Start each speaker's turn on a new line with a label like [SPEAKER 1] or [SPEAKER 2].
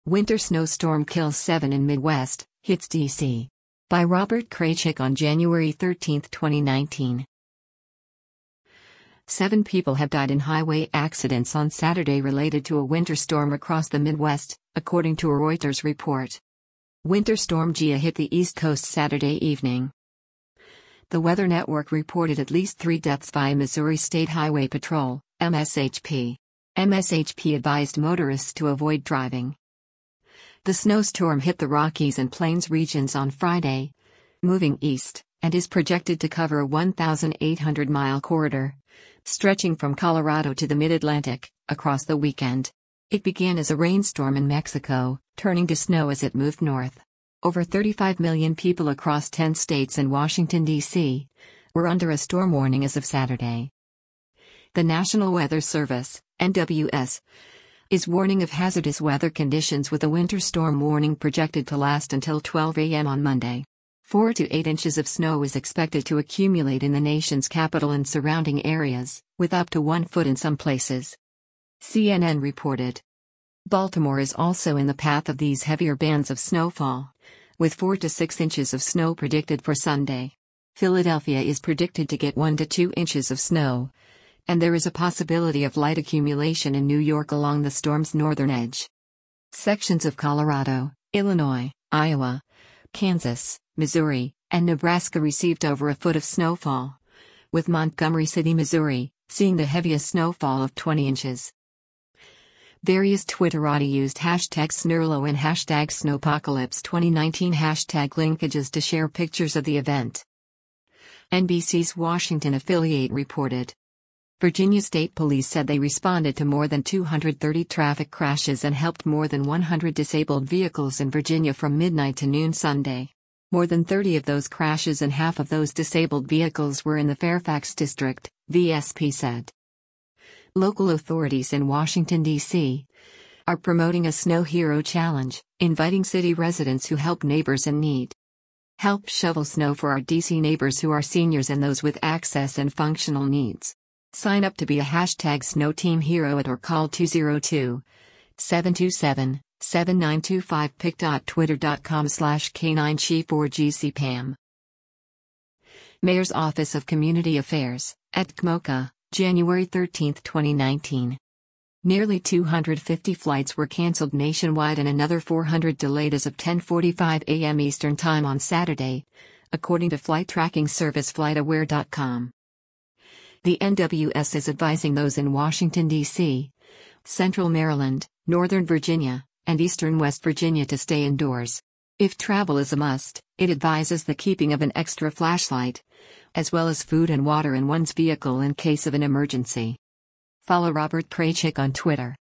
[SPEAKER 1] Winter snowstorm kills 7 in Midwest, hits D.C. By Robert Kraychik on January 13, 2019. 7 people have died in highway accidents on Saturday related to a winter storm across the Midwest, according to a Reuters report. Winter storm Gia hit the East Coast Saturday evening. The Weather Network reported at least 3 deaths via Missouri State Highway Patrol, MSHP. MSHP advised motorists to avoid driving. The snowstorm hit the Rockies and Plains regions on Friday, moving east, and is projected to cover a 1,800-mile corridor, stretching from Colorado to the Mid-Atlantic, across the weekend. It began as a rainstorm in Mexico, turning to snow as it moved north. Over 35 million people across 10 states and Washington, D.C., were under a storm warning as of Saturday. The National Weather Service, NWS, is warning of hazardous weather conditions with a winter storm warning projected to last until 12 a.m. on Monday. 4 to 8 inches of snow is expected to accumulate in the nation's capital and surrounding areas, with up to 1 foot in some places. CNN reported. Baltimore is also in the path of these heavier bands of snowfall, with 4 to 6 inches of snow predicted for Sunday. Philadelphia is predicted to get 1 to 2 inches of snow, and there is a possibility of light accumulation in New York along the storm's northern edge. Sections of Colorado, Illinois, Iowa, Kansas, Missouri, and Nebraska received over a foot of snowfall, with Montgomery City, Missouri, seeing the heaviest snowfall of 20 inches. Various Twitterati used #Snurlo and #Snowpocalypse2019 hashtag linkages to share pictures of the event. NBC's Washington affiliate reported. Virginia State Police said they responded to more than 230 traffic crashes and helped more than 100 disabled vehicles in Virginia from midnight to noon Sunday. More than 30 of those crashes and half of those disabled vehicles were in the Fairfax district, VSP said. Local authorities in Washington, D.C., are promoting a Snow Hero Challenge, inviting city residents who help neighbors in need. Help shovel snow for our D.C. neighbors who are seniors and those with access and functional needs. Sign up to be a #SnowTeam Hero at or call 202-727-7925 pic.twitter.com/K9She4GCPAM. Mayor's Office of Community Affairs, at KMOCA, January 13, 2019. Nearly 250 flights were canceled nationwide and another 400 delayed as of 10:45 a.m. Eastern Time on Saturday, according to flight tracking service FlightAware.com. The NWS is advising those in Washington, D.C., Central Maryland, Northern Virginia, and Eastern West Virginia to stay indoors. If travel is a must, it advises the keeping of an extra flashlight, as well as food and water in one's vehicle in case of an emergency. Follow Robert Kraychik on Twitter.